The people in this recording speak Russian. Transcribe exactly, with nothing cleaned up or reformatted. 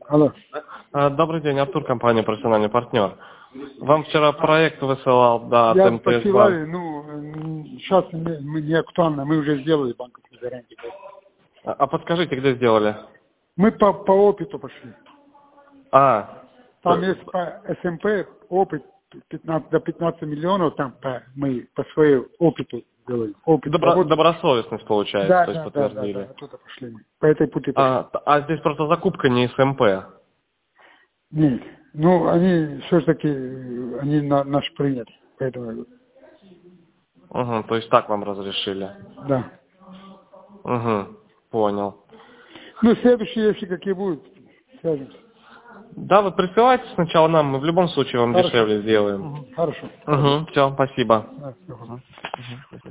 Алло. А, Добрый день, Артур, компания «Профессиональный партнер». Вам вчера проект высылал, да, от Я МТС посылаю, банк. ну, сейчас не, мы не актуально, мы уже сделали банковскую гарантию. А, а подскажите, где сделали? Мы по, по опыту пошли. А, Там т- есть по СМП опыт пятнадцать, до пятнадцати миллионов, там по, мы по своему опыту делаем. Опыт добро- работы. добросовестность получается, Да, то есть да, да, да, да, подтвердили. оттуда пошли мы. По этой пути пошли. А, т- а здесь просто закупка не СМП. Нет, ну, они все-таки, они на, наш принят, поэтому, я говорю. Угу, то есть так вам разрешили. Да. Угу, понял. Ну, следующие, если какие будут, свяжемся. Да, вы присылайте сначала нам, мы в любом случае вам Хорошо. дешевле сделаем. Мгм. Хорошо. Угу, все, спасибо. Да, всё. Мгм. Мгм.